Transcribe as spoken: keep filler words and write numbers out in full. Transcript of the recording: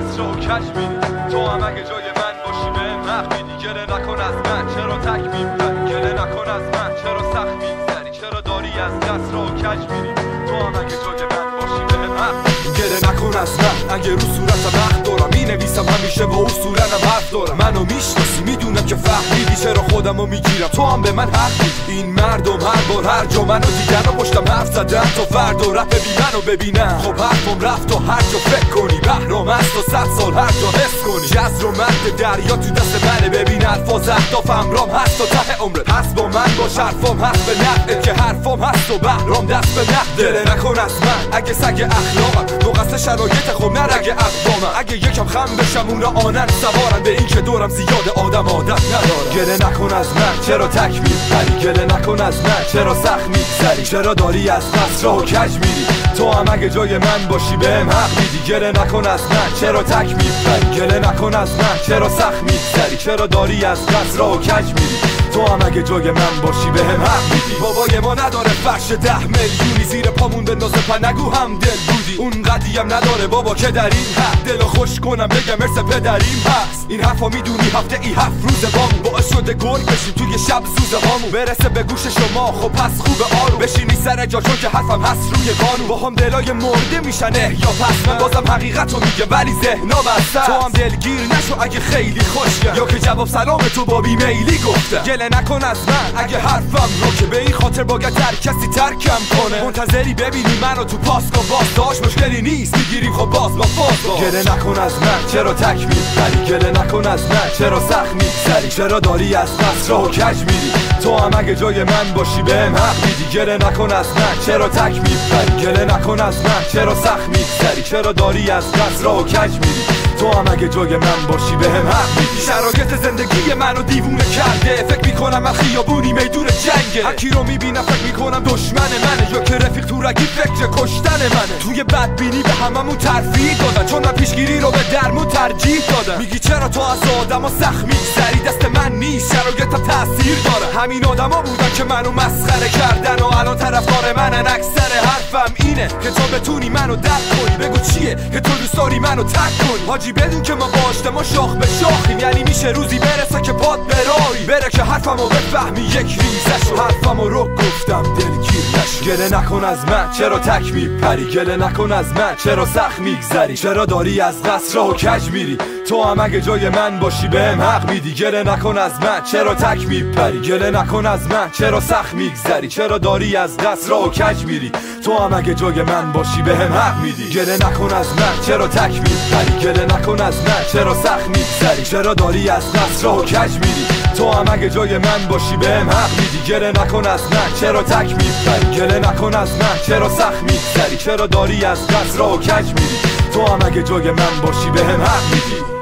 دست رو کج میری. تو هم اگه جای من باشی بهم حق میدی. گله نکن از من چرا تک میپری، گله نکن از من چرا سخت میگذری، چرا داری از دست رو کج میری. تو هم اگه جای من باشی بهم حق میدی. گله نکن از من اگه رو صورتم وقت دارم، می نویسم همیشه با اصولنم حرف دارم. منو میشناسی میدونم که فهمیدی چرا خودمو میگیرم، تو هم به من حق میدی. این مردم هر بار هر جا منو دیدن و پشتم حرف زدن تا فردا رپ ببین منو ببینن. خب حرفم رفت و هر جا فکر کنی بهرام هست و صد سال هر جا حس کنی. جزر و مرد دریا تو دست منه، ببین الفاظ اهدافم رام هست و ته عمرت هست با من باش. حرفام هست به نقده که حرفام هست و بهرام دست به نقده. گله نکن از من اگه سگ اخلاقم، مقصر شرایط خب نرگ اقوامم. اگه یکم خم بشم اونا آنن سوارن به این که دورم زیاد آدم عادت ندارم. گله نکن از من چرا تک میپری، گله نکن از من چرا سخت میگذری، چرا داری از دست راه کج میری. تو هم اگه جای من باشی بهم حق میدی. گله نکن از من چرا تک میپری، گله نکن از من چرا سخت میگذری، چرا داری از دست راه کج میری. تو هم اگه جای من باشی بهم حق میدی. بابای ما نداره فرش ده میلیونی زیر پامون بندازه پا نگو هم دل بودی. اون قدیم نداره بابا که در این حد دلو خوش کنم بگم مرس پدریم هست. این حرفا میدونی هفته ای هفت روز بامون باعث شده گل بشیم توی شب سوز هامون. برسه به گوش شما خب پس خوب آروم بشینی سر جا چون که حرفم هست روی قانون. با هم دلای مرده میشن یا پس من بازم حقیقتو میگم ولی ذهنا بسته. تو هم دلگیر نشو اگه خیلی خوشگل یا که جواب سلام تو با بی میلی گفته. گله نکن از من اگه حرفم رو که به این خاطر باید هر کسی ترکم کنه. منتظری ببینی منو تو پاسکا باز داشت مشکلی نیست میگیریم خب باز با فاز. گله نکن از من چرا تک میپری، گله نکن از من چرا سخت میگذری، چرا داری از دست راه کج میری. تو هم اگه جای من باشی بهم حق میدی. گله نکن از من چرا تک میپری، گله نکن از من چرا سخت میگذری، چرا داری از دست راه کج میری. تو هم اگه جای من باشی بهم حق میدی. شرایط زندگی منو دیوونه کرده، فکر میکنم من خیابونی میدون جنگه. هر کی رو میبینم فکر میکنم دشمن منه یا که رفیق تو رگی فکر کشتن منه. توی بدبینی به هممون ترفیع دادن چون من پیشگیری رو به درمون ترجیح دادم. میگی چرا تو از آدما سخت میگذری، دست من نیست شرایطم تاثیر داره. همین آدما بودن که منو مسخره کردن و الان طرفدار منن. اکثر حرفم اینه که تو بتونی منو درک کنی. بگو چیه که تو دوست داری منو تک کنی. حاجی بدون که ما با ما شاخ به شاخیم، یعنی میشه روزی برسه که پاد براری بره که حرفمو بفهمی یک ریزه شو. حرفمو رو گفتم دلگیر نشو. گله نکن از من چرا تک میپری، گله نکن از من چرا سخت میگذری، چرا داری از دست راه کج میری. تو هم اگه جای من باشی بهم حق میدی. گله نکن از من چرا تک میپری، گله نکن از من چرا سخت میگذری، چرا داری از دست راه کج میری. تو هم اگه جای من باشی بهم حق میدی. گله نکن از من چرا تک میپری، گله نکن از من چرا سخت میگذری، چرا داری از دست راه کج میری. تو هم اگه جای من باشی بهم حق میدی. گله نکن از من چرا تک میپری، گله نکن از من چرا سخت میگذری، چرا داری از دست راه کج میری. تو هم اگه جای من باشی بهم حق میدی.